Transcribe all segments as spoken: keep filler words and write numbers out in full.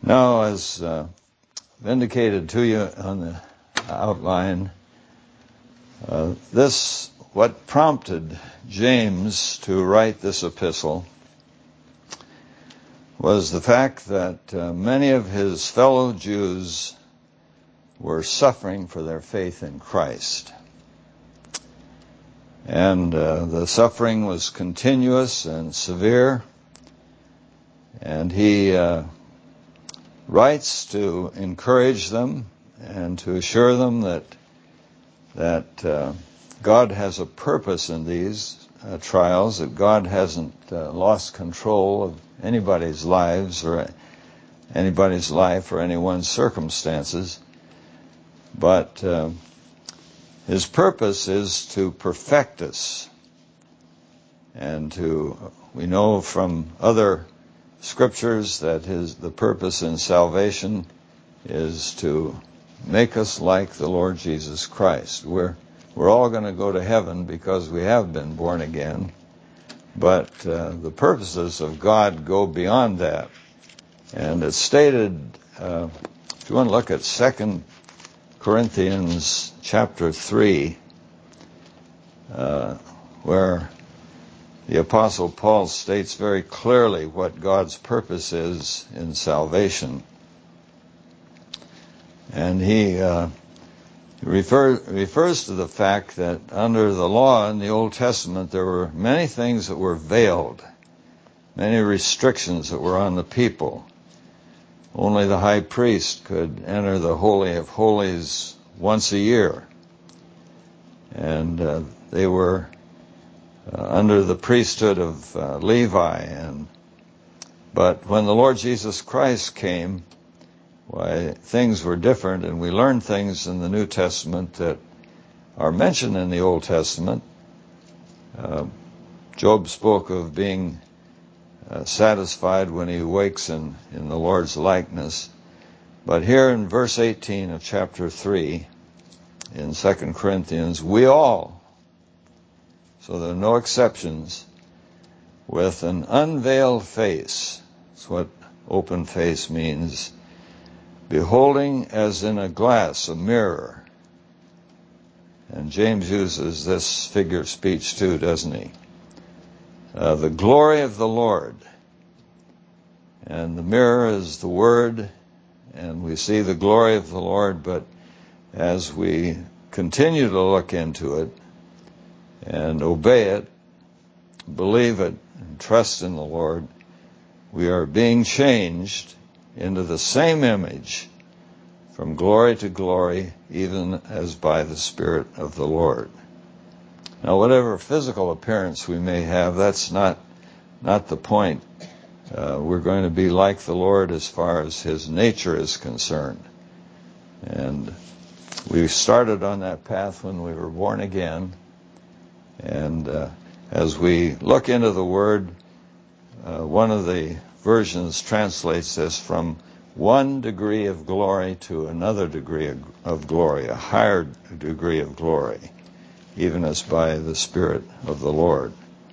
Now, as uh, indicated to you on the outline, uh, this, what prompted James to write this epistle was the fact that uh, many of his fellow Jews were suffering for their faith in Christ. And uh, the suffering was continuous and severe, and he uh, writes to encourage them and to assure them that that uh, God has a purpose in these uh, trials, that God hasn't uh, lost control of anybody's lives or anybody's life or anyone's circumstances, but uh, his purpose is to perfect us. And to, we know from other scriptures that his the purpose in salvation is to make us like the Lord Jesus Christ. We're we're all going to go to heaven because we have been born again, but uh, the purposes of God go beyond that. And it's stated, uh, if you want to look at Second Corinthians chapter three, uh, where the Apostle Paul states very clearly what God's purpose is in salvation. And he uh, refer, refers to the fact that under the law in the Old Testament there were many things that were veiled, many restrictions that were on the people. Only the high priest could enter the Holy of Holies once a year. And uh, they were Uh, under the priesthood of uh, Levi, and but when the Lord Jesus Christ came, why things were different, and we learn things in the New Testament that are mentioned in the Old Testament. Uh, Job spoke of being uh, satisfied when he wakes in, in the Lord's likeness. But here in verse eighteen of chapter three in Second Corinthians, we all, so there are no exceptions, with an unveiled face. That's what open face means. Beholding as in a glass, a mirror. And James uses this figure of speech too, doesn't he? Uh, the glory of the Lord. And the mirror is the Word, and we see the glory of the Lord, but as we continue to look into it and obey it, believe it, and trust in the Lord, we are being changed into the same image from glory to glory, even as by the Spirit of the Lord. Now, whatever physical appearance we may have, that's not not the point. Uh, we're going to be like the Lord as far as his nature is concerned. And we started on that path when we were born again, and uh, as we look into the Word, uh, one of the versions translates this from one degree of glory to another degree of, of glory, a higher degree of glory, even as by the Spirit of the Lord.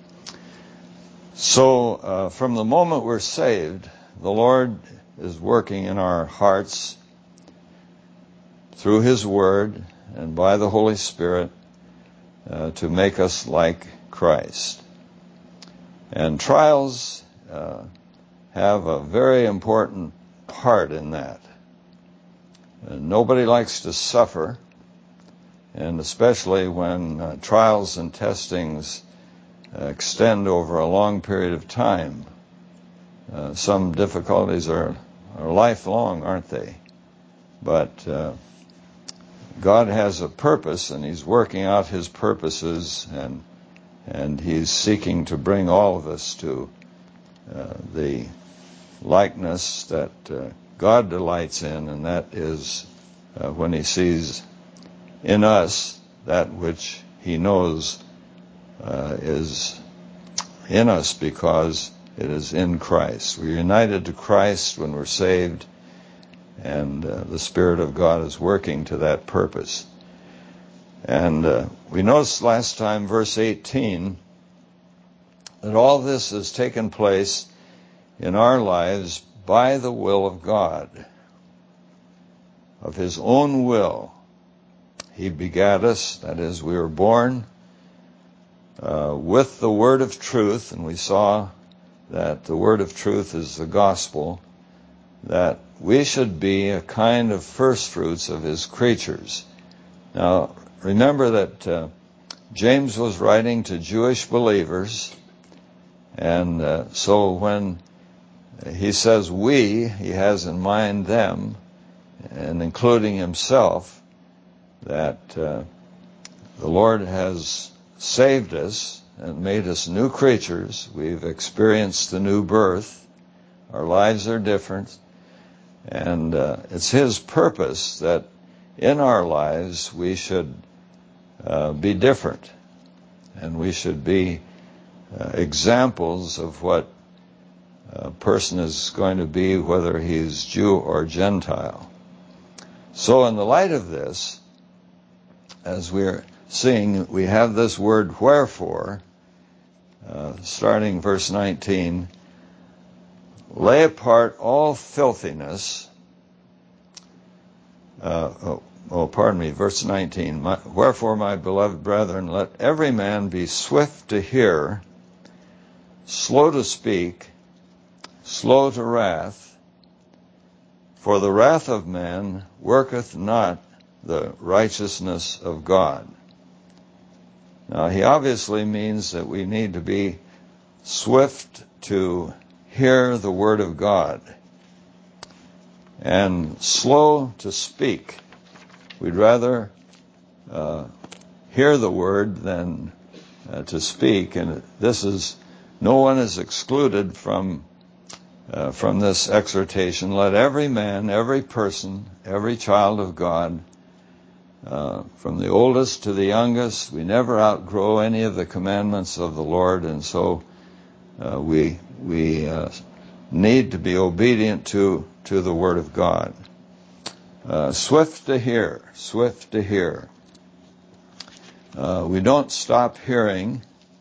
So uh, from the moment we're saved, the Lord is working in our hearts through his Word and by the Holy Spirit uh, to make us like Christ. And trials uh, have a very important part in that. And nobody likes to suffer, and especially when uh, trials and testings uh, extend over a long period of time. Uh, some difficulties are, are lifelong, aren't they? But uh, God has a purpose, and he's working out his purposes, and and he's seeking to bring all of us to uh, the likeness that uh, God delights in, and that is uh, when he sees in us that which he knows uh, is in us because it is in Christ. We're united to Christ when we're saved, and uh, the Spirit of God is working to that purpose. And uh, we noticed last time, verse eighteen, that all this has taken place in our lives by the will of God. Of his own will, he begat us, that is, we were born uh, with the word of truth, and we saw that the word of truth is the gospel, that we should be a kind of first fruits of his creatures. Now, remember that uh, James was writing to Jewish believers, and uh, so when he says we, he has in mind them, and including himself, that uh, the Lord has saved us and made us new creatures. We've experienced the new birth. Our lives are different. And uh, it's his purpose that in our lives we should uh, be different. And we should be uh, examples of what a person is going to be, whether he's Jew or Gentile. So in the light of this, as we're seeing, we have this word wherefore, uh, starting verse nineteen, lay apart all filthiness, uh, oh, oh, pardon me, verse nineteen, my, wherefore, my beloved brethren, let every man be swift to hear, slow to speak, slow to wrath, for the wrath of man worketh not the righteousness of God. Now, he obviously means that we need to be swift to hear the word of God and slow to speak. We'd rather uh, hear the word than uh, to speak, and this is, no one is excluded from Uh, from this exhortation. Let every man, every person, every child of God, uh, from the oldest to the youngest, we never outgrow any of the commandments of the Lord, and so uh, we we uh, need to be obedient to to the Word of God. Uh, swift to hear, swift to hear. Uh, we don't stop hearing,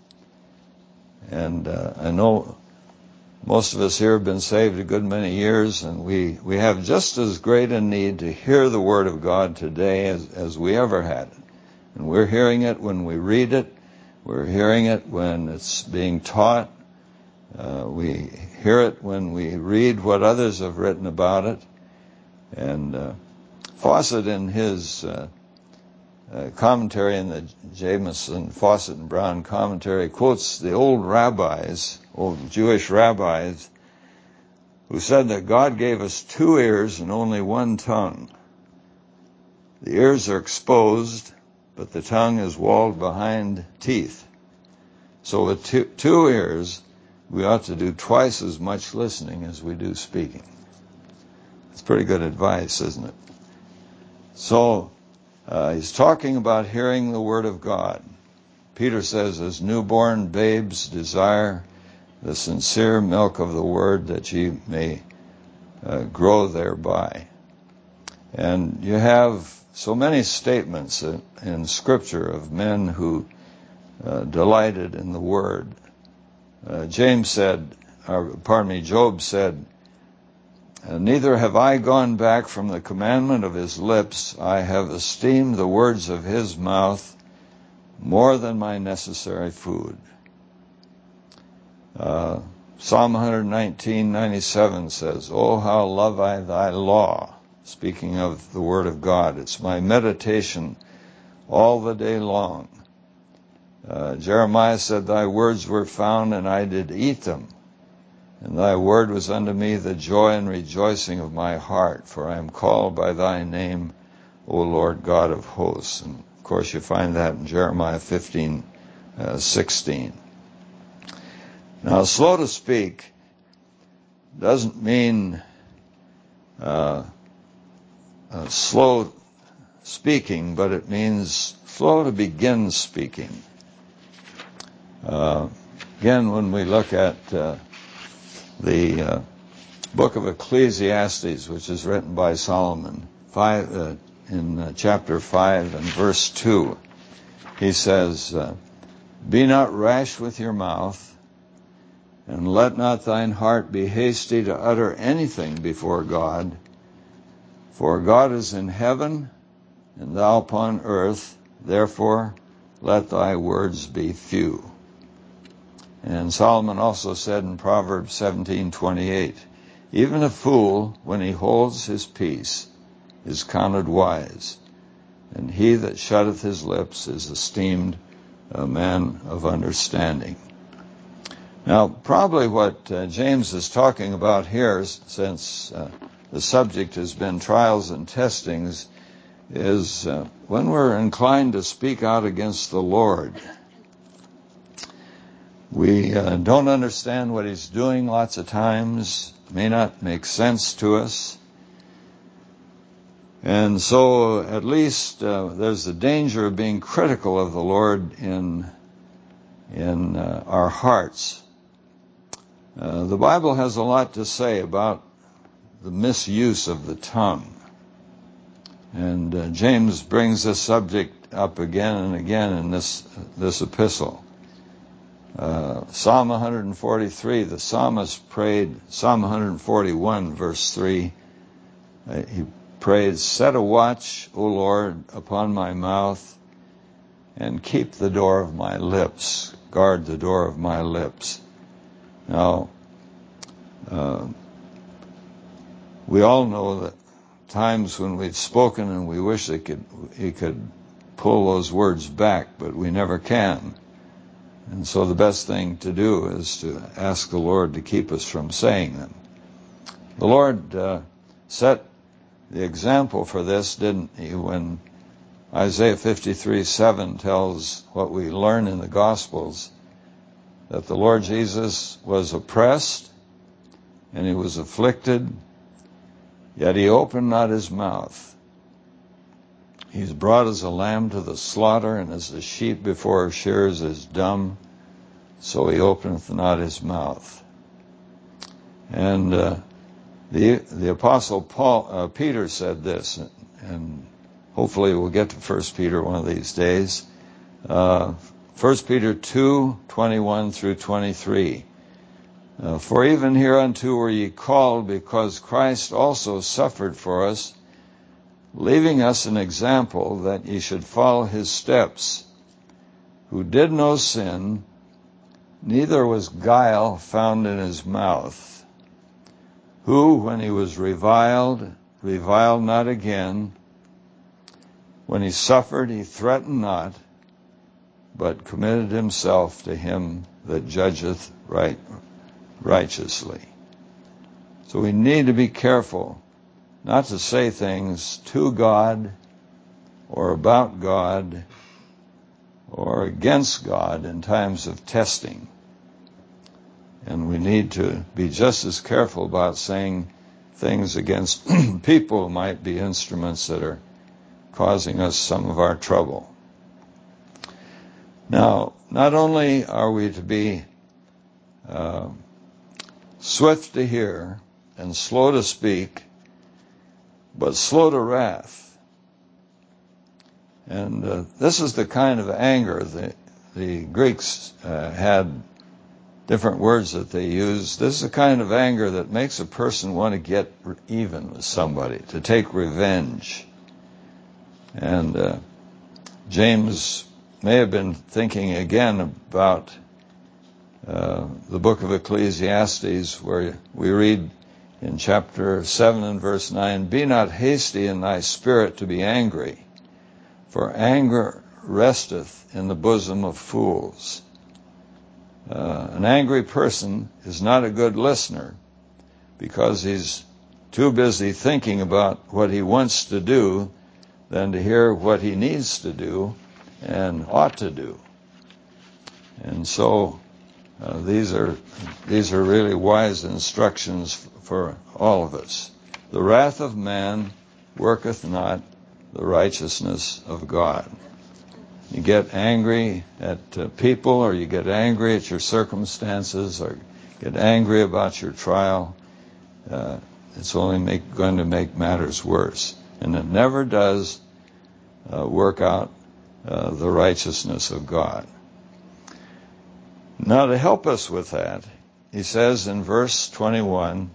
and uh, I know most of us here have been saved a good many years, and we, we have just as great a need to hear the Word of God today as, as we ever had it. And we're hearing it when we read it. We're hearing it when it's being taught. Uh, we hear it when we read what others have written about it. And uh, Fawcett, in his uh, uh, commentary in the Jamieson, Fawcett and Brown commentary, quotes the old rabbis, old Jewish rabbis, who said that God gave us two ears and only one tongue. The ears are exposed, but the tongue is walled behind teeth. So with two, two ears, we ought to do twice as much listening as we do speaking. It's pretty good advice, isn't it? So uh, he's talking about hearing the Word of God. Peter says, as newborn babes desire the sincere milk of the Word, that ye may uh, grow thereby. And you have so many statements in, in Scripture of men who uh, delighted in the Word. Uh, James said, or, pardon me, Job said, neither have I gone back from the commandment of his lips. I have esteemed the words of his mouth more than my necessary food. Uh, Psalm one nineteen, ninety-seven says, oh, how love I thy law. Speaking of the Word of God, it's my meditation all the day long. Uh, Jeremiah said, thy words were found, and I did eat them. And thy word was unto me the joy and rejoicing of my heart, for I am called by thy name, O Lord God of hosts. And of course you find that in Jeremiah fifteen, sixteen. Now, slow to speak doesn't mean uh, uh, slow speaking, but it means slow to begin speaking. Uh, again, when we look at uh, the uh, book of Ecclesiastes, which is written by Solomon, five, uh, in uh, chapter five and verse two, he says, uh, be not rash with your mouth, And let not thine heart be hasty to utter anything before God, for God is in heaven, and thou upon earth, therefore let thy words be few. And Solomon also said in Proverbs seventeen twenty-eight, even a fool, when he holds his peace, is counted wise, and he that shutteth his lips is esteemed a man of understanding. Now, probably what uh, James is talking about here, since uh, the subject has been trials and testings, is uh, when we're inclined to speak out against the Lord. We uh, don't understand what he's doing lots of times, may not make sense to us. And so at least uh, there's the danger of being critical of the Lord in, in uh, our hearts. Uh, the Bible has a lot to say about the misuse of the tongue. And uh, James brings this subject up again and again in this this epistle. Uh, Psalm one forty-three, the psalmist prayed, Psalm one forty-one, verse three, uh, he prayed, set a watch, O Lord, upon my mouth, and keep the door of my lips, guard the door of my lips. Now, uh, we all know that times when we've spoken and we wish he could, he could pull those words back, but we never can. And so the best thing to do is to ask the Lord to keep us from saying them. The Lord uh, set the example for this, didn't he, when Isaiah fifty-three seven tells what we learn in the Gospels, that the Lord Jesus was oppressed and he was afflicted, yet he opened not his mouth. He's brought as a lamb to the slaughter, and as a sheep before her shears is dumb, so he openeth not his mouth. And uh, the the Apostle Paul, uh, Peter said this, and hopefully we'll get to First Peter one of these days. Uh, First Peter two twenty-one through twenty-three. Uh, For even hereunto were ye called, because Christ also suffered for us, leaving us an example that ye should follow his steps, who did no sin, neither was guile found in his mouth, who, when he was reviled, reviled not again, when he suffered, he threatened not, but committed himself to him that judgeth right righteously. So we need to be careful not to say things to God or about God or against God in times of testing. And we need to be just as careful about saying things against people who might be instruments that are causing us some of our trouble. Now, not only are we to be uh, swift to hear and slow to speak, but slow to wrath. And uh, this is the kind of anger that the Greeks uh, had different words that they used. This is the kind of anger that makes a person want to get even with somebody, to take revenge. And uh, James may have been thinking again about uh, the book of Ecclesiastes, where we read in chapter seven and verse nine, be not hasty in thy spirit to be angry, for anger resteth in the bosom of fools. Uh, an angry person is not a good listener, because he's too busy thinking about what he wants to do than to hear what he needs to do and ought to do. And so uh, these are these are really wise instructions for all of us. The wrath of man worketh not the righteousness of God. You get angry at uh, people, or you get angry at your circumstances, or get angry about your trial, uh, it's only make, going to make matters worse. And it never does uh, work out uh, the righteousness of God. Now, to help us with that he says in verse twenty-one,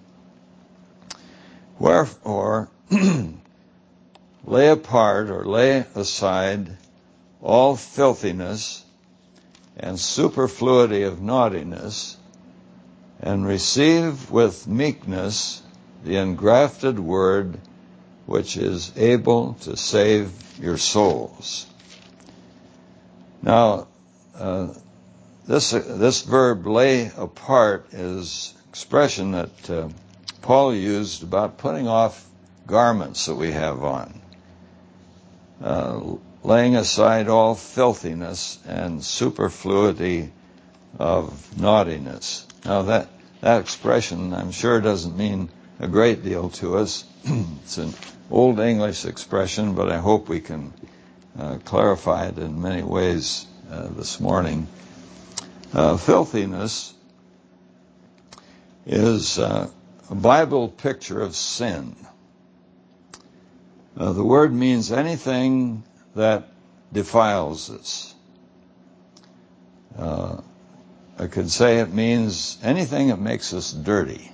wherefore lay apart or lay aside all filthiness and superfluity of naughtiness, and receive with meekness the engrafted word, which is able to save your souls. Now, uh, this uh, this verb lay apart is expression that uh, Paul used about putting off garments that we have on, uh, laying aside all filthiness and superfluity of naughtiness. Now that that expression, I'm sure, doesn't mean a great deal to us. It's an old English expression, but I hope we can uh, clarify it in many ways uh, this morning. Uh, filthiness is uh, a Bible picture of sin. Uh, the word means anything that defiles us. Uh, I could say it means anything that makes us dirty.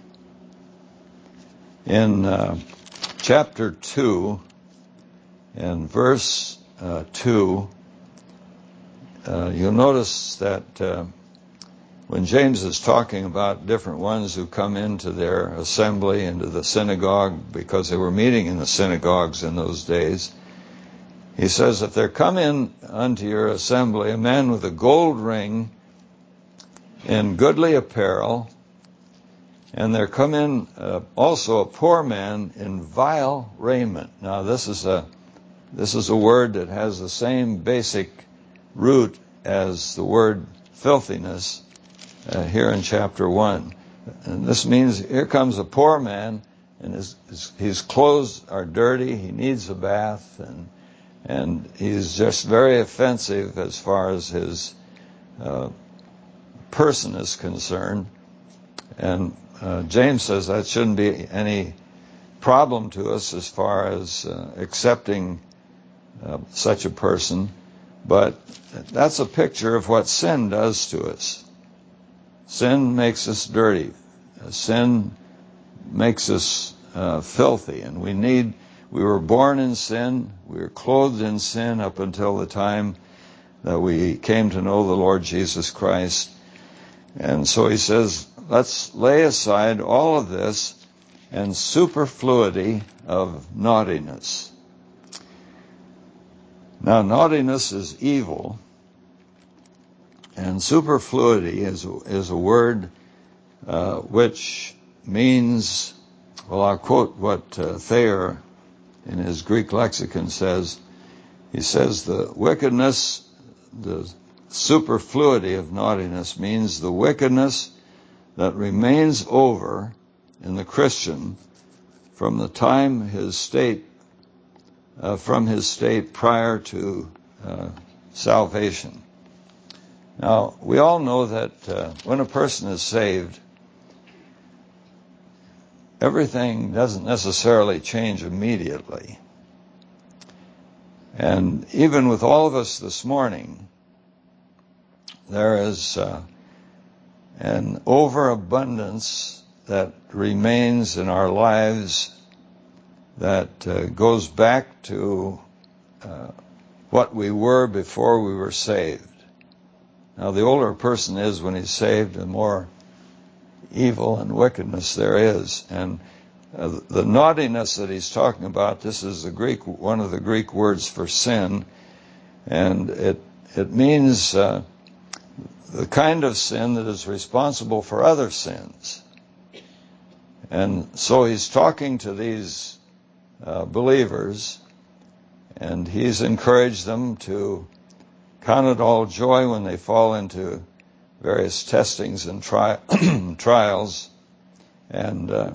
In uh, chapter two, in verse uh, two, uh, you'll notice that uh, when James is talking about different ones who come into their assembly, into the synagogue, because they were meeting in the synagogues in those days, he says, if there come in unto your assembly a man with a gold ring in goodly apparel, and there come in uh, also a poor man in vile raiment. Now this is a this is a word that has the same basic root as the word filthiness uh, here in chapter one. And this means here comes a poor man, and his, his, his clothes are dirty, he needs a bath, and and he's just very offensive as far as his uh, person is concerned. And uh, James says that shouldn't be any problem to us as far as uh, accepting uh, such a person, but that's a picture of what sin does to us. Sin makes us dirty. Sin makes us uh, filthy, and we need, we were born in sin, we were clothed in sin up until the time that we came to know the Lord Jesus Christ. And so he says, let's lay aside all of this and superfluity of naughtiness. Now, naughtiness is evil, and superfluity is, is a word uh, which means, well, I'll quote what uh, Thayer in his Greek lexicon says. He says the wickedness, the superfluity of naughtiness means the wickedness that remains over in the Christian from the time his state, uh, from his state prior to uh, salvation. Now, we all know that uh, when a person is saved, everything doesn't necessarily change immediately. And even with all of us this morning, there is uh, an overabundance that remains in our lives that uh, goes back to uh, what we were before we were saved. Now, the older a person is when he's saved, the more evil and wickedness there is. And uh, the naughtiness that he's talking about, this is the Greek, one of the Greek words for sin, and it it means uh, the kind of sin that is responsible for other sins. And so he's talking to these uh, believers, and he's encouraged them to count it all joy when they fall into various testings and tri- trials. And uh,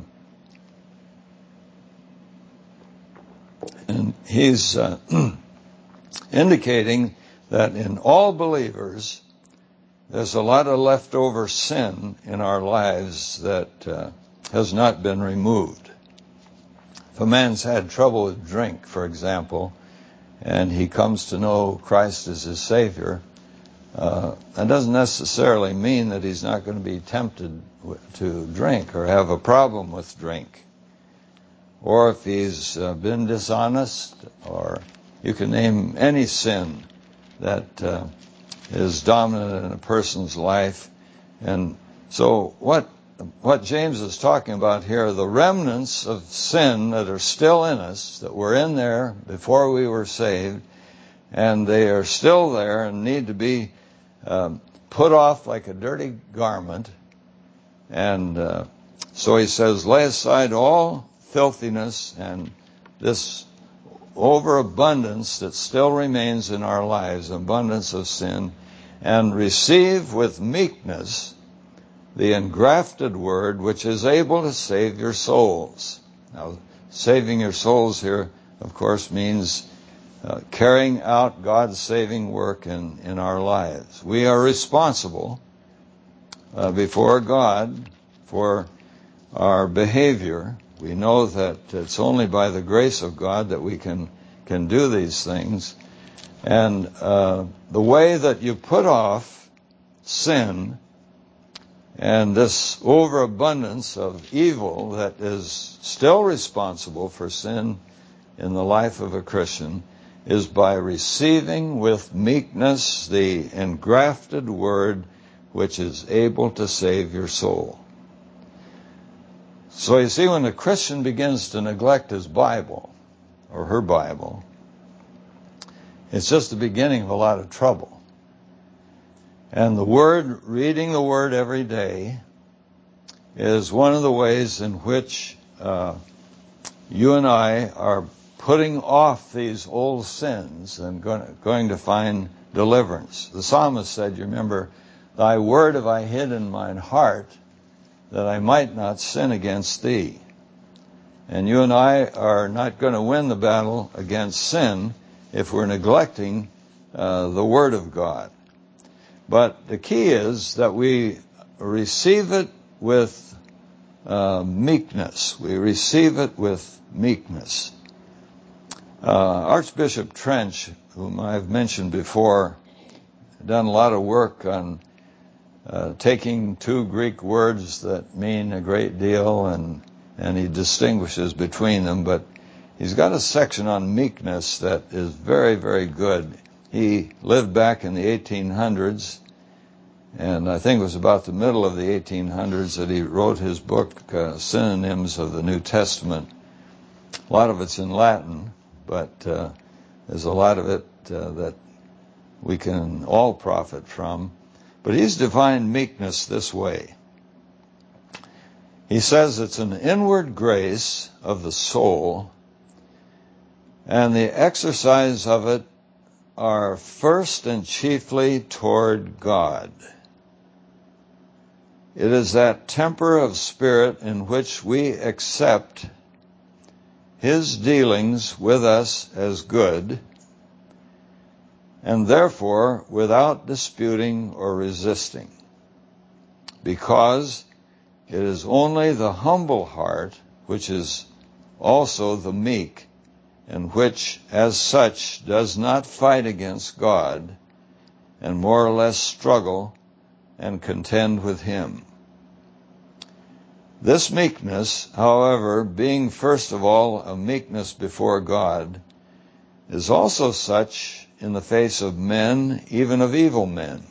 and he's uh, indicating that in all believers, there's a lot of leftover sin in our lives that uh, has not been removed. If a man's had trouble with drink, for example, and he comes to know Christ as his Savior, Uh, that doesn't necessarily mean that he's not going to be tempted to drink or have a problem with drink. Or if he's uh, been dishonest, or you can name any sin that uh, is dominant in a person's life. And so what what James is talking about here are the remnants of sin that are still in us, that were in there before we were saved, and they are still there and need to be um, put off like a dirty garment. And uh, so he says, lay aside all filthiness and this overabundance that still remains in our lives, abundance of sin, and receive with meekness the engrafted word which is able to save your souls. Now, saving your souls here, of course, means uh, carrying out God's saving work in, in our lives. We are responsible uh, before God for our behavior. We know that it's only by the grace of God that we can can do these things. And uh, the way that you put off sin and this overabundance of evil that is still responsible for sin in the life of a Christian is by receiving with meekness the engrafted word which is able to save your soul. So you see, when a Christian begins to neglect his Bible, or her Bible, it's just the beginning of a lot of trouble. And the Word, reading the Word every day, is one of the ways in which uh, you and I are putting off these old sins and going, going to find deliverance. The psalmist said, you remember, thy word have I hid in mine heart, that I might not sin against thee. And you and I are not going to win the battle against sin if we're neglecting uh, the Word of God. But the key is that we receive it with uh, meekness. We receive it with meekness. Uh, Archbishop Trench, whom I've mentioned before, done a lot of work on uh, taking two Greek words that mean a great deal, and, and he distinguishes between them, but he's got a section on meekness that is very, very good. He lived back in the eighteen hundreds, and I think it was about the middle of the eighteen hundreds that he wrote his book, uh, Synonyms of the New Testament. A lot of it's in Latin, but uh, there's a lot of it uh, that we can all profit from. But he's defined meekness this way. He says it's an inward grace of the soul, and the exercise of it are first and chiefly toward God. It is that temper of spirit in which we accept His dealings with us as good, and therefore without disputing or resisting, because it is only the humble heart which is also the meek, and which, as such, does not fight against God, and more or less struggle and contend with Him. This meekness, however, being first of all a meekness before God, is also such in the face of men, even of evil men,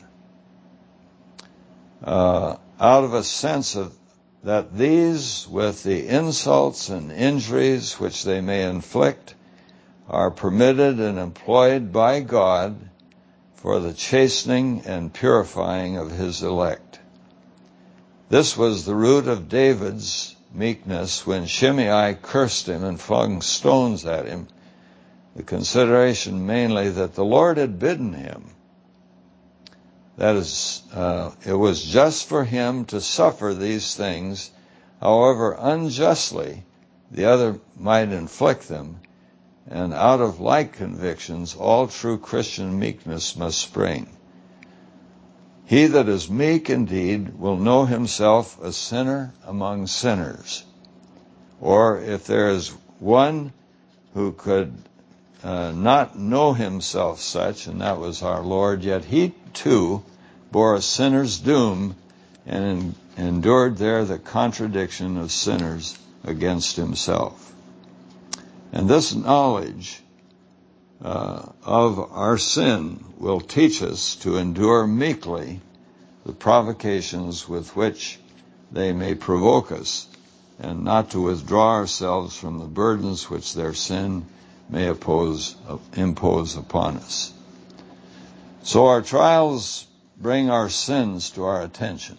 uh, out of a sense of that these, with the insults and injuries which they may inflict, are permitted and employed by God for the chastening and purifying of His elect. This was the root of David's meekness when Shimei cursed him and flung stones at him, the consideration mainly that the Lord had bidden him. That is, uh, it was just for him to suffer these things, however unjustly the other might inflict them, and out of like convictions all true Christian meekness must spring. He that is meek indeed will know himself a sinner among sinners. Or if there is one who could uh, not know himself such, and that was our Lord, yet he too bore a sinner's doom and en- endured there the contradiction of sinners against himself. And this knowledge uh, of our sin will teach us to endure meekly the provocations with which they may provoke us, and not to withdraw ourselves from the burdens which their sin may oppose, uh, impose upon us. So our trials bring our sins to our attention.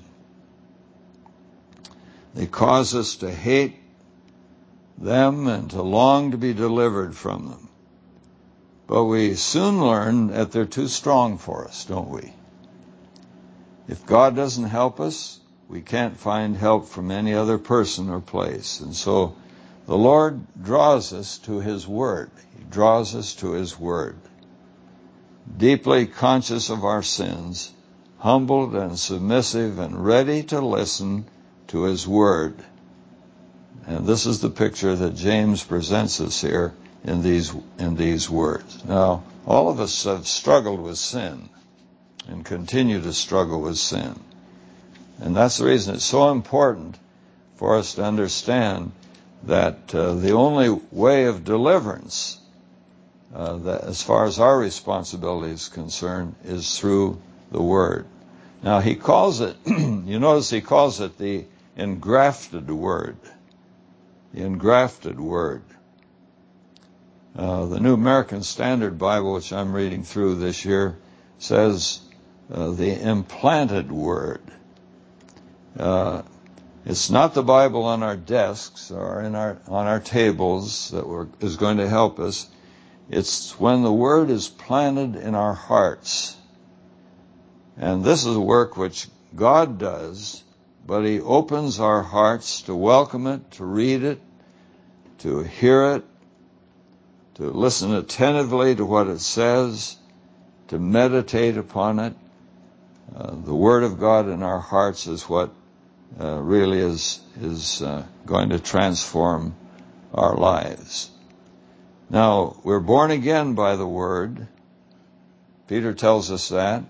They cause us to hate them and to long to be delivered from them. But we soon learn that they're too strong for us, don't we? If God doesn't help us, we can't find help from any other person or place. And so the Lord draws us to His Word. He draws us to His Word. Deeply conscious of our sins, humbled and submissive and ready to listen to His Word. And this is the picture that James presents us here in these, in these words. Now, all of us have struggled with sin and continue to struggle with sin. And that's the reason it's so important for us to understand that uh, the only way of deliverance, uh, that as far as our responsibility is concerned, is through the Word. Now, he calls it, you notice he calls it the engrafted Word. The engrafted Word. Uh, the New American Standard Bible, which I'm reading through this year, says uh, the implanted Word. Uh, it's not the Bible on our desks or in our on our tables that we're, is going to help us. It's when the Word is planted in our hearts. And this is a work which God does, but He opens our hearts to welcome it, to read it, to hear it, to listen attentively to what it says, to meditate upon it. Uh, the Word of God in our hearts is what uh, really is is uh, going to transform our lives. Now, we're born again by the Word. Peter tells us that.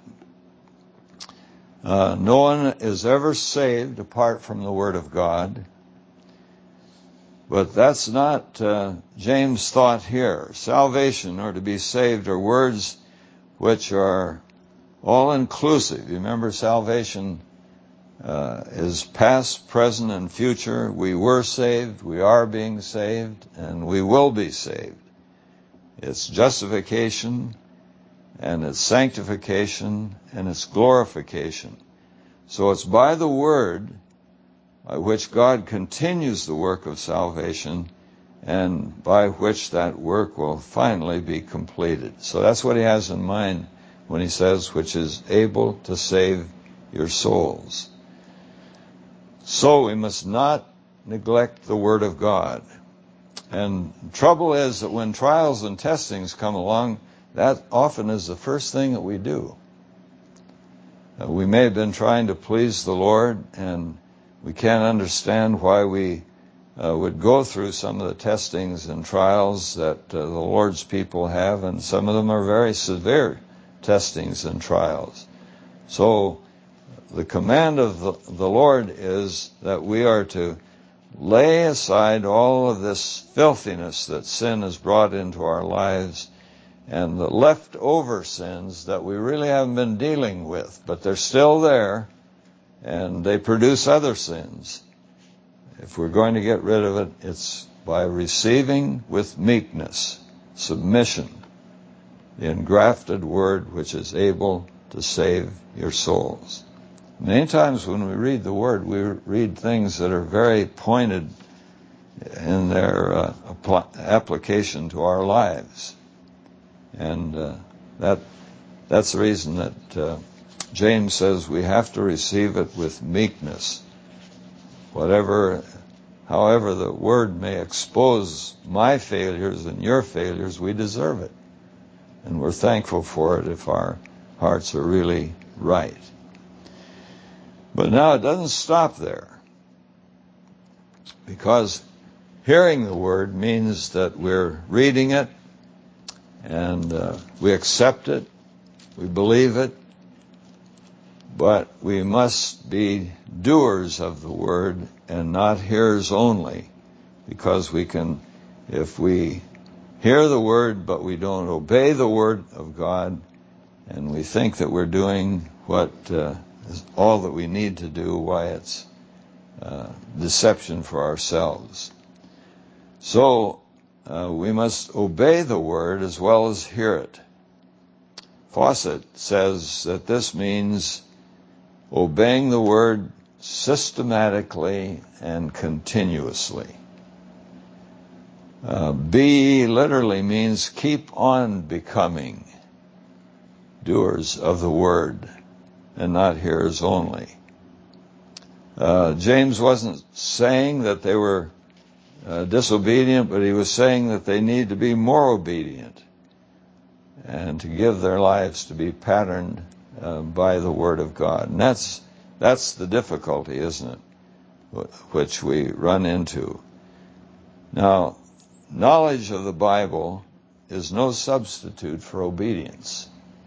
Uh, no one is ever saved apart from the Word of God. But that's not uh, James' thought here. Salvation, or to be saved, are words which are all-inclusive. You remember, salvation uh, is past, present, and future. We were saved, we are being saved, and we will be saved. It's justification, and it's sanctification, and it's glorification. So it's by the Word by which God continues the work of salvation, and by which that work will finally be completed. So that's what he has in mind when he says, which is able to save your souls. So we must not neglect the Word of God. And the trouble is that when trials and testings come along, that often is the first thing that we do. Uh, we may have been trying to please the Lord, and we can't understand why we uh, would go through some of the testings and trials that uh, the Lord's people have, and some of them are very severe testings and trials. So the command of the, the Lord is that we are to lay aside all of this filthiness that sin has brought into our lives, and the leftover sins that we really haven't been dealing with, but they're still there, and they produce other sins. If we're going to get rid of it, it's by receiving with meekness, submission, the engrafted Word which is able to save your souls. Many times when we read the Word, we read things that are very pointed in their uh, apl- application to our lives. And uh, that that's the reason that uh, James says we have to receive it with meekness. Whatever, however the Word may expose my failures and your failures, we deserve it. And we're thankful for it if our hearts are really right. But now it doesn't stop there. Because hearing the Word means that we're reading it, and uh, we accept it, we believe it, but we must be doers of the word and not hearers only, because we can, if we hear the word but we don't obey the word of God, and we think that we're doing what uh, is all that we need to do, why it's uh, deception for ourselves. So uh, we must obey the word as well as hear it. Fawcett says that this means obeying the word systematically and continuously. Uh, be literally means keep on becoming doers of the word and not hearers only. Uh, James wasn't saying that they were uh, disobedient, but he was saying that they need to be more obedient and to give their lives to be patterned uh, by the word of God. And that's that's the difficulty, isn't it, which we run into. Now, knowledge of the Bible is no substitute for obedience.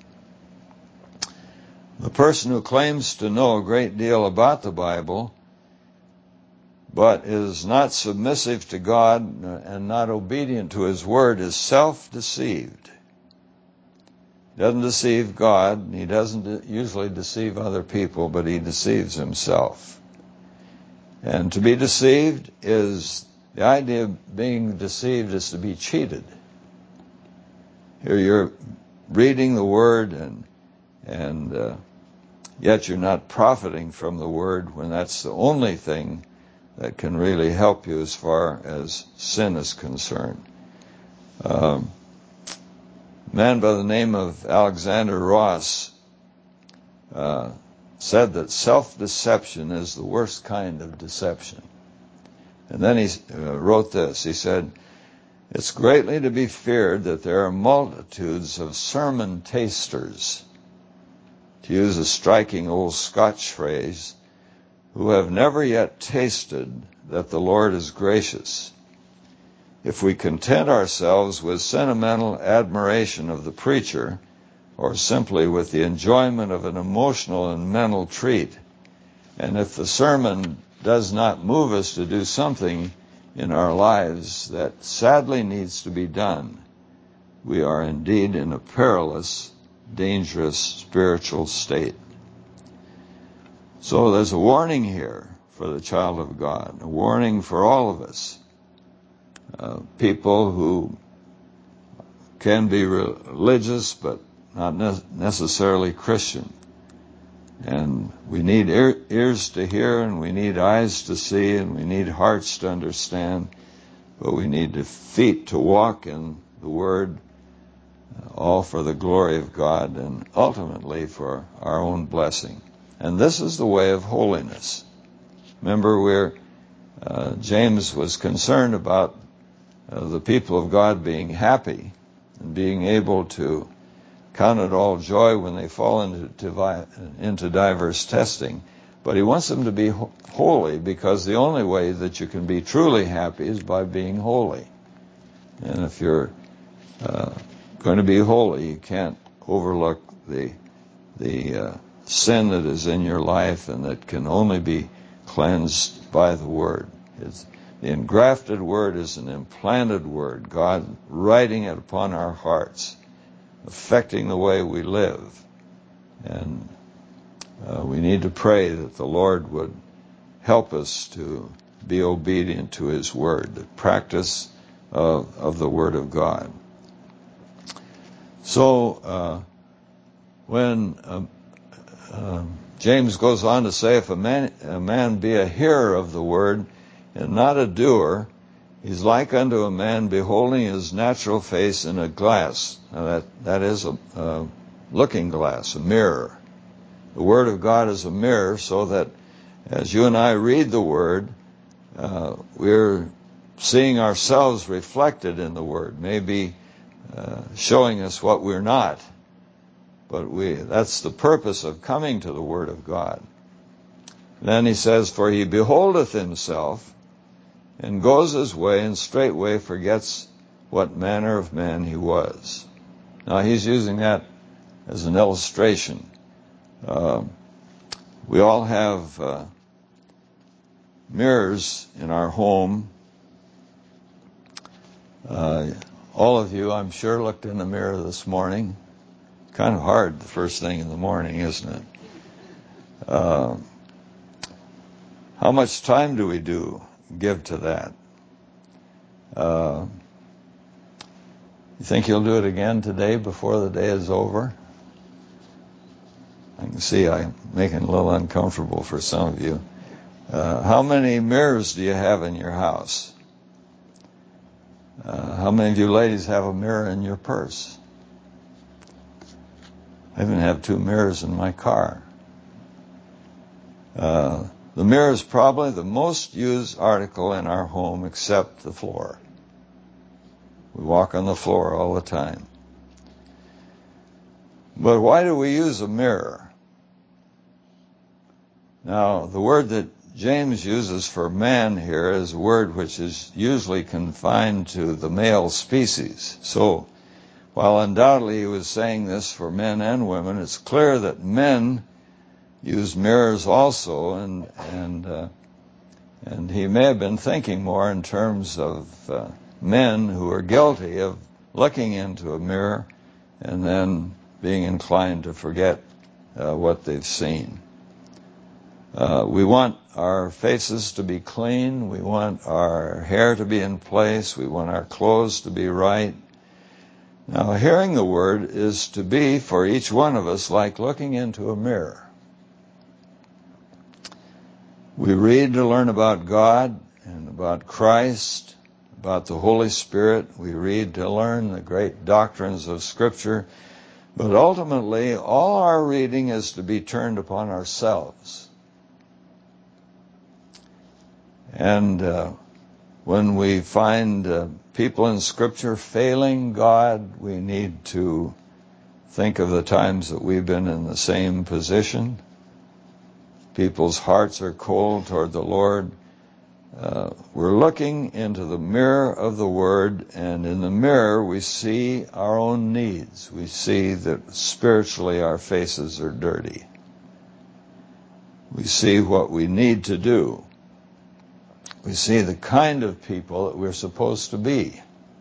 The person who claims to know a great deal about the Bible but is not submissive to God and not obedient to His word is self-deceived. He doesn't deceive God, he doesn't usually deceive other people, but he deceives himself. And to be deceived is, the idea of being deceived is to be cheated. Here you're reading the word and and uh, yet you're not profiting from the word, when that's the only thing that can really help you as far as sin is concerned. Um, a man by the name of Alexander Ross uh, said that self-deception is the worst kind of deception. And then he uh, wrote this. He said, "It's greatly to be feared that there are multitudes of sermon tasters, to use a striking old Scotch phrase, who have never yet tasted that the Lord is gracious. If we content ourselves with sentimental admiration of the preacher, or simply with the enjoyment of an emotional and mental treat, and if the sermon does not move us to do something in our lives that sadly needs to be done, we are indeed in a perilous, dangerous spiritual state." So there's a warning here for the child of God, a warning for all of us, uh, people who can be religious but not ne- necessarily Christian. And we need ear- ears to hear, and we need eyes to see, and we need hearts to understand, but we need feet to walk in the Word, uh, all for the glory of God and ultimately for our own blessing. And this is the way of holiness. Remember, we're, uh, James was concerned about uh, the people of God being happy and being able to count it all joy when they fall into, into diverse testing. But he wants them to be holy, because the only way that you can be truly happy is by being holy. And if you're uh, going to be holy, you can't overlook the the uh, sin that is in your life and that can only be cleansed by the Word. It's, the engrafted Word is an implanted Word, God writing it upon our hearts, affecting the way we live. And uh, we need to pray that the Lord would help us to be obedient to His Word, the practice of, of the Word of God. So uh, when uh, uh, James goes on to say, if a man, a man be a hearer of the Word and not a doer, he's like unto a man beholding his natural face in a glass. Now that, that is a, a looking glass, a mirror. The Word of God is a mirror, so that as you and I read the Word, uh, we're seeing ourselves reflected in the Word, maybe uh, showing us what we're not. But we that's the purpose of coming to the Word of God. Then he says, for he beholdeth himself, and goes his way, and straightway forgets what manner of man he was. Now, he's using that as an illustration. Uh, we all have uh, mirrors in our home. Uh, all of you, I'm sure, looked in the mirror this morning. Kind of hard the first thing in the morning, isn't it? Uh, how much time do we do give to that? Uh, you think you'll do it again today before the day is over? I can see I'm making it a little uncomfortable for some of you. Uh, how many mirrors do you have in your house? Uh, how many of you ladies have a mirror in your purse? I even have two mirrors in my car. Uh, the mirror is probably the most used article in our home except the floor. We walk on the floor all the time. But why do we use a mirror? Now, the word that James uses for man here is a word which is usually confined to the male species. So, while undoubtedly he was saying this for men and women, it's clear that men use mirrors also, and and uh, and he may have been thinking more in terms of uh, men who are guilty of looking into a mirror and then being inclined to forget uh, what they've seen. Uh, we want our faces to be clean. We want our hair to be in place. We want our clothes to be right. Now, hearing the word is to be, for each one of us, like looking into a mirror. We read to learn about God and about Christ, about the Holy Spirit. We read to learn the great doctrines of Scripture. But ultimately, all our reading is to be turned upon ourselves. And uh, when we find uh, people in Scripture failing God, we need to think of the times that we've been in the same position. People's hearts are cold toward the Lord. Uh, we're looking into the mirror of the Word, and in the mirror we see our own needs. We see that spiritually our faces are dirty. We see what we need to do. We see the kind of people that we're supposed to be.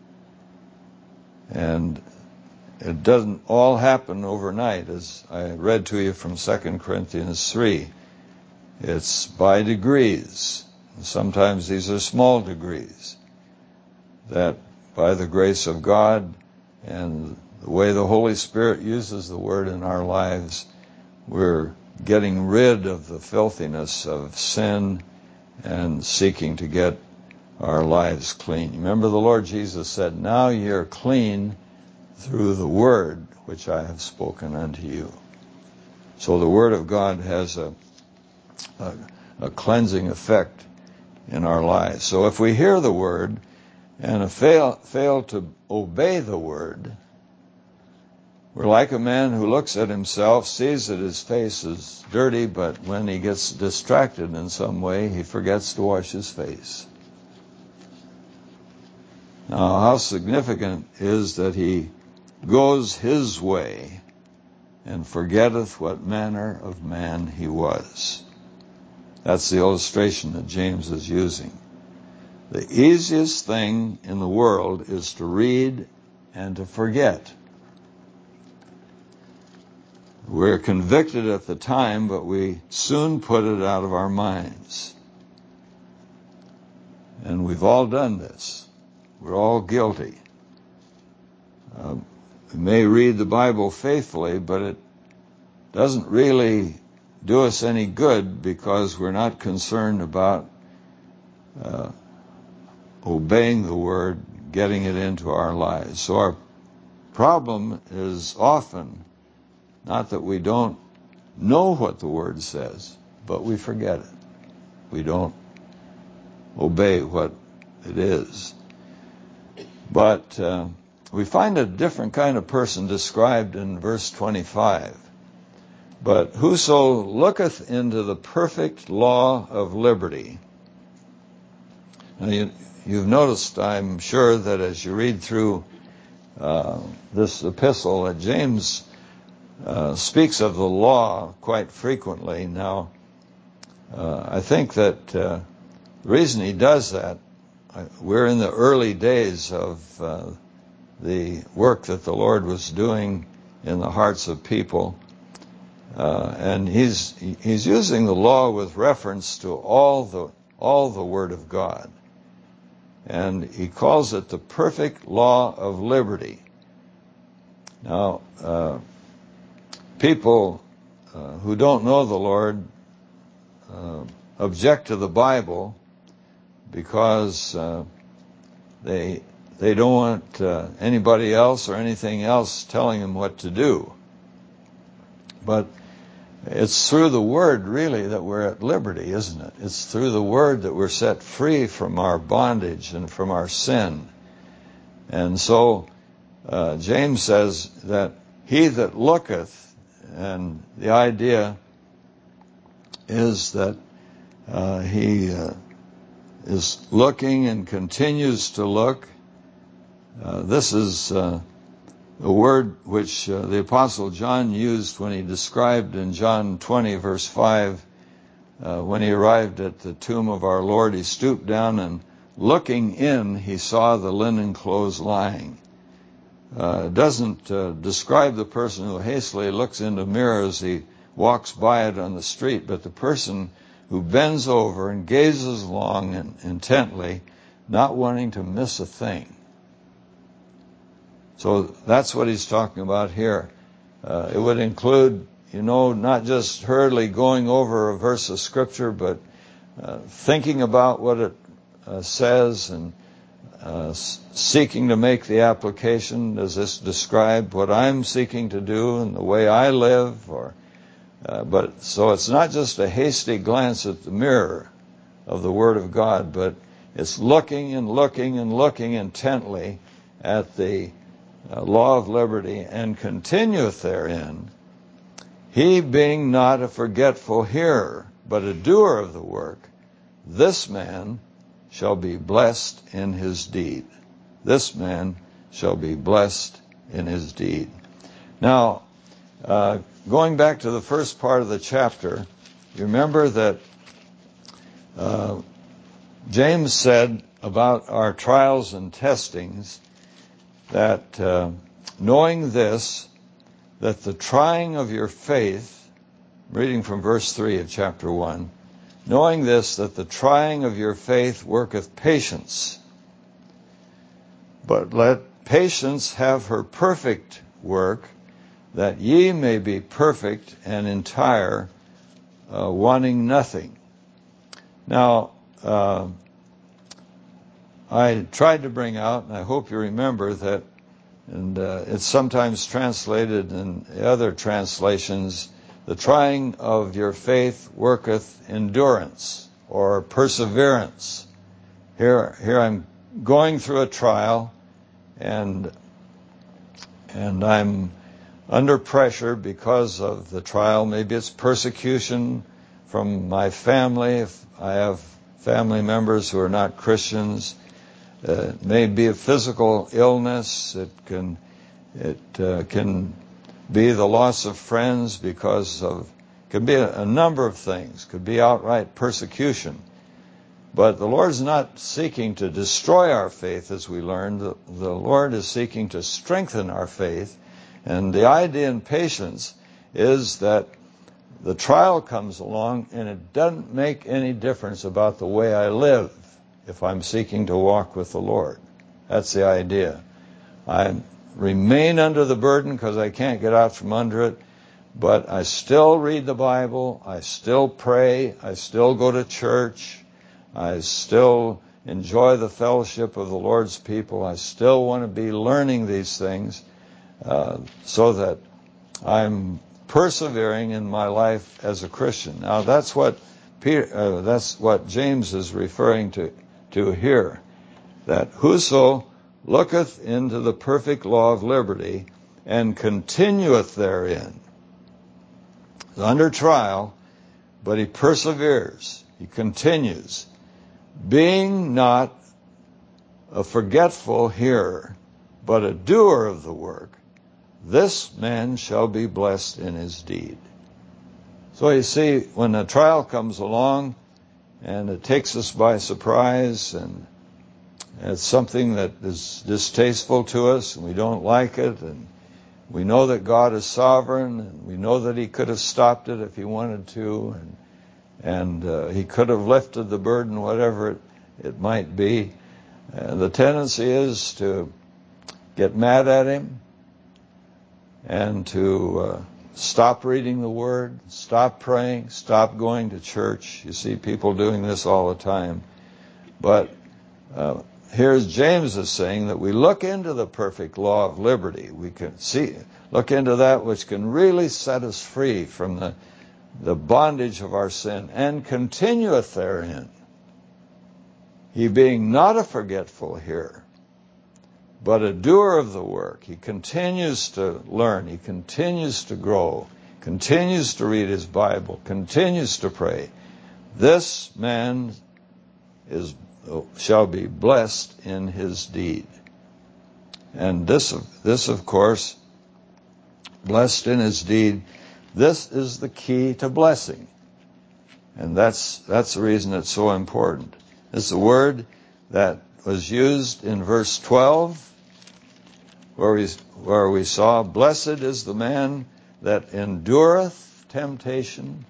And it doesn't all happen overnight, as I read to you from Second Corinthians three. It's by degrees. Sometimes these are small degrees that by the grace of God and the way the Holy Spirit uses the Word in our lives, we're getting rid of the filthiness of sin and seeking to get our lives clean. Remember, the Lord Jesus said, "Now you're clean through the word which I have spoken unto you." So the Word of God has a, a, a cleansing effect in our lives. So if we hear the Word and fail, fail to obey the Word, we're like a man who looks at himself, sees that his face is dirty, but when he gets distracted in some way, he forgets to wash his face. Now, how significant is that he goes his way and forgetteth what manner of man he was. That's the illustration that James is using. The easiest thing in the world is to read and to forget. We're convicted at the time, but we soon put it out of our minds. And we've all done this. We're all guilty. Uh, we may read the Bible faithfully, but it doesn't really do us any good because we're not concerned about uh, obeying the Word, getting it into our lives. So our problem is often not that we don't know what the Word says, but we forget it. We don't obey what it is. But uh, we find a different kind of person described in verse twenty-five. But whoso looketh into the perfect law of liberty. Now you, you've noticed, I'm sure, that as you read through uh, this epistle that James uh, speaks of the law quite frequently. Now, uh, I think that uh, the reason he does that, we're in the early days of uh, the work that the Lord was doing in the hearts of people. Uh, and he's he's using the law with reference to all the all the Word of God. And he calls it the perfect law of liberty. Now, uh, people uh, who don't know the Lord uh, object to the Bible because uh, they they don't want uh, anybody else or anything else telling them what to do. But it's through the Word, really, that we're at liberty, isn't it? It's through the Word that we're set free from our bondage and from our sin. And so uh, James says that he that looketh, and the idea is that uh, he uh, is looking and continues to look. Uh, this is uh, the word which uh, the Apostle John used when he described in John twenty, verse five, uh, when he arrived at the tomb of our Lord, he stooped down and looking in, he saw the linen clothes lying. Uh, it doesn't uh, describe the person who hastily looks into a mirror as he walks by it on the street, but the person who bends over and gazes long and intently, not wanting to miss a thing. So that's what he's talking about here. Uh, it would include, you know, not just hurriedly going over a verse of Scripture, but uh, thinking about what it uh, says and uh, seeking to make the application. Does this describe what I'm seeking to do and the way I live? Or, uh, but so it's not just a hasty glance at the mirror of the Word of God, but it's looking and looking and looking intently at the Uh, law of liberty, and continueth therein, he being not a forgetful hearer, but a doer of the work, this man shall be blessed in his deed. This man shall be blessed in his deed. Now, uh, going back to the first part of the chapter, you remember that uh, James said about our trials and testings that uh, knowing this, that the trying of your faith, reading from verse three of chapter one, knowing this, that the trying of your faith worketh patience, but let patience have her perfect work, that ye may be perfect and entire, uh, wanting nothing. Now, uh, I tried to bring out, and I hope you remember that, and uh, it's sometimes translated in other translations, the trying of your faith worketh endurance or perseverance. Here, here I'm going through a trial, and and I'm under pressure because of the trial. Maybe it's persecution from my family, if I have family members who are not Christians. Uh, it may be a physical illness. It can it uh, can be the loss of friends because of, could be a, a number of things. Could be outright persecution. But the Lord's not seeking to destroy our faith, as we learned. The, the Lord is seeking to strengthen our faith. And the idea in patience is that the trial comes along and it doesn't make any difference about the way I live if I'm seeking to walk with the Lord. That's the idea. I remain under the burden because I can't get out from under it, but I still read the Bible, I still pray, I still go to church, I still enjoy the fellowship of the Lord's people, I still want to be learning these things uh, so that I'm persevering in my life as a Christian. Now that's what Peter, uh, that's what James is referring to to here, that whoso looketh into the perfect law of liberty and continueth therein, is under trial, but he perseveres, he continues, being not a forgetful hearer, but a doer of the work, this man shall be blessed in his deed. So you see, when a trial comes along and it takes us by surprise and it's something that is distasteful to us and we don't like it, and we know that God is sovereign, and we know that he could have stopped it if he wanted to, and, and uh, he could have lifted the burden, whatever it, it might be. Uh, the tendency is to get mad at him and to uh, stop reading the Word, stop praying, stop going to church. You see people doing this all the time. But uh, here's James is saying that we look into the perfect law of liberty. We can see, look into that which can really set us free from the, the bondage of our sin, and continueth therein. He being not a forgetful hearer, but a doer of the work. He continues to learn. He continues to grow, continues to read his Bible, continues to pray. This man is shall be blessed in his deed. And this, this of course, blessed in his deed, this is the key to blessing. And that's that's the reason it's so important. It's the word that was used in verse twelve, where we, where we saw, blessed is the man that endureth temptation,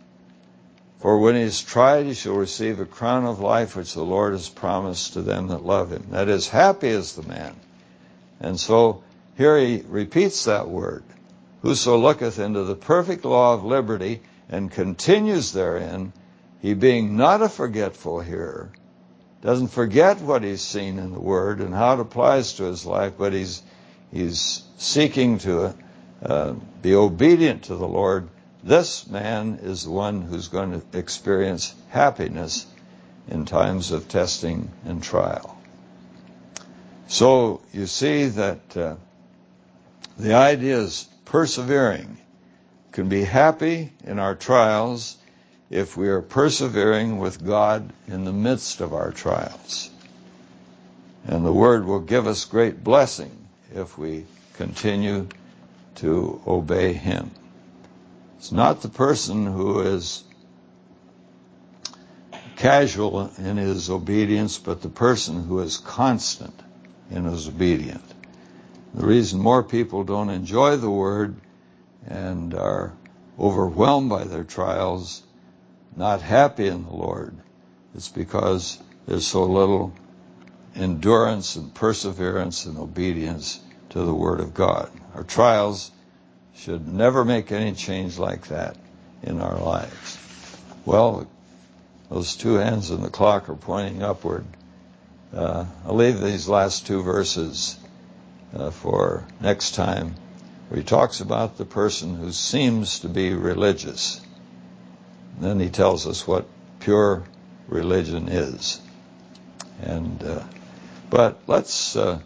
for when he is tried, he shall receive a crown of life which the Lord has promised to them that love him. That is, happy is the man. And so here he repeats that word. Whoso looketh into the perfect law of liberty and continues therein, he being not a forgetful hearer, doesn't forget what he's seen in the Word and how it applies to his life, but he's he's seeking to uh, be obedient to the Lord. This man is the one who's going to experience happiness in times of testing and trial. So you see that uh, the idea is persevering. Can be happy in our trials if we are persevering with God in the midst of our trials. And the Word will give us great blessing if we continue to obey him. It's not the person who is casual in his obedience, but the person who is constant in his obedience. The reason more people don't enjoy the Word and are overwhelmed by their trials, not happy in the Lord, it's because there's so little endurance and perseverance and obedience to the Word of God. Our trials should never make any change like that in our lives. Well, those two hands in the clock are pointing upward. Uh, I'll leave these last two verses uh, for next time, where he talks about the person who seems to be religious. And then he tells us what pure religion is. And uh, but let's uh,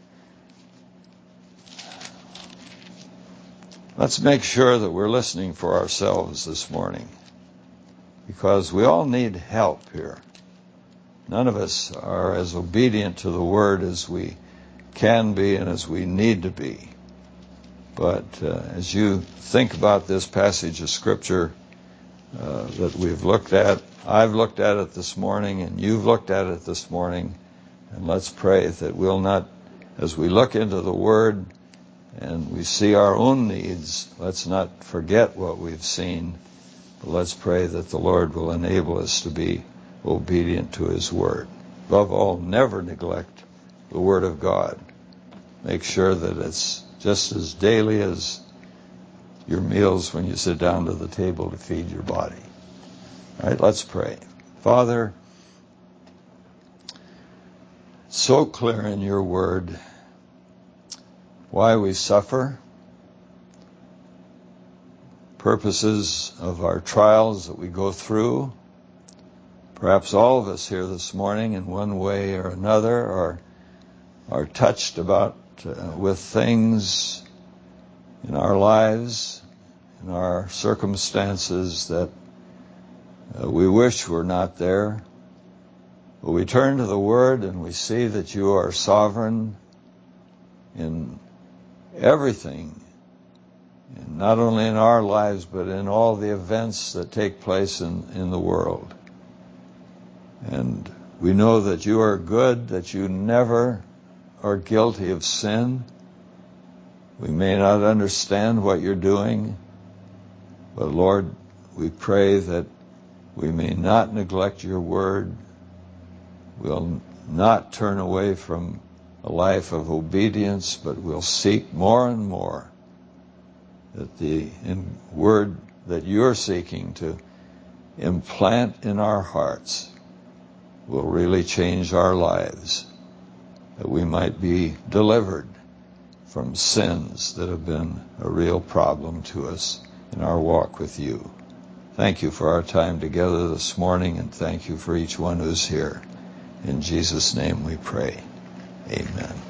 let's make sure that we're listening for ourselves this morning, because we all need help here. None of us are as obedient to the Word as we can be and as we need to be. But uh, as you think about this passage of Scripture uh, that we've looked at, I've looked at it this morning and you've looked at it this morning, and let's pray that we'll not, as we look into the Word and we see our own needs, let's not forget what we've seen, but let's pray that the Lord will enable us to be obedient to his Word. Above all, never neglect the Word of God. Make sure that it's just as daily as your meals when you sit down to the table to feed your body. All right, let's pray. Father, so clear in your Word why we suffer, purposes of our trials that we go through. Perhaps all of us here this morning, in one way or another, are are touched about uh, with things in our lives, in our circumstances that uh, we wish were not there. But we turn to the Word and we see that you are sovereign, in everything, and not only in our lives, but in all the events that take place in, in the world. And we know that you are good, that you never are guilty of sin. We may not understand what you're doing, but Lord, we pray that we may not neglect your word. We'll not turn away from a life of obedience, but we'll seek more and more that the in word that you're seeking to implant in our hearts will really change our lives, that we might be delivered from sins that have been a real problem to us in our walk with you. Thank you for our time together this morning, and thank you for each one who's here. In Jesus' name we pray. Amen.